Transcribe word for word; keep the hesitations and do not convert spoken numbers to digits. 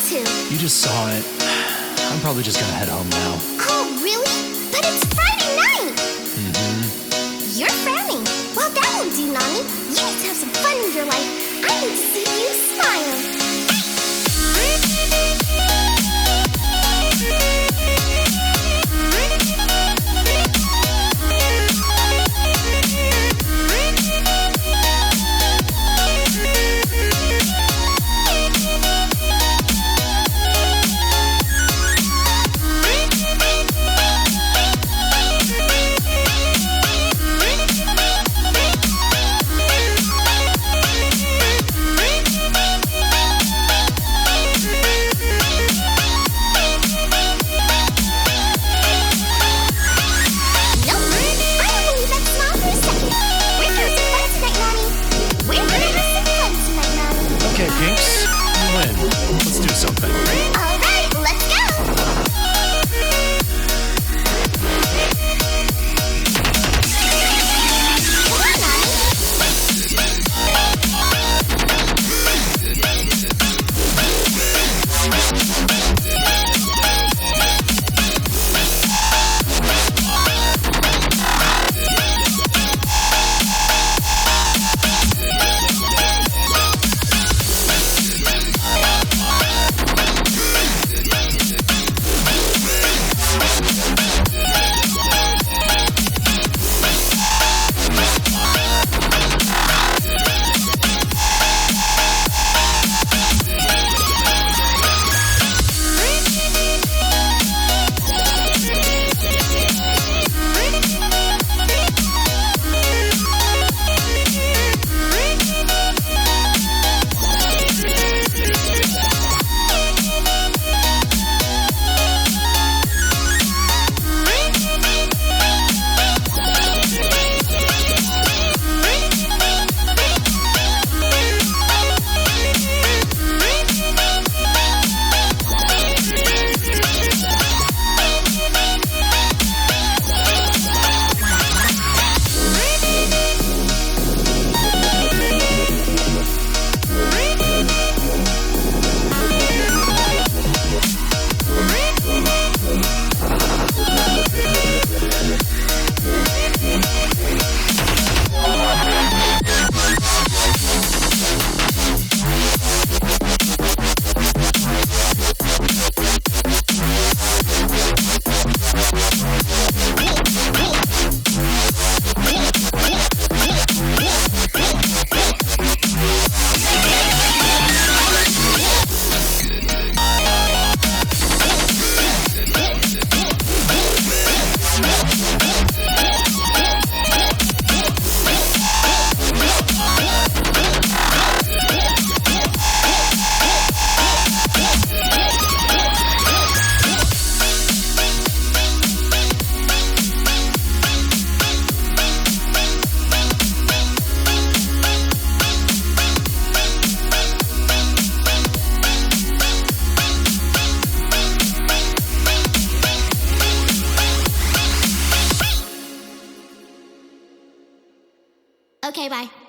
to? You just saw it. I'm probably just gonna head home now. Oh, really? But it's Friday night! Mm-hmm. You're frowning. Well, that won't do, Nani. You need to have some fun in your life. I need to see you smile. Okay, Pinks, you win. Let's do something. All right, let's go. Come on, Nani. Okay, bye.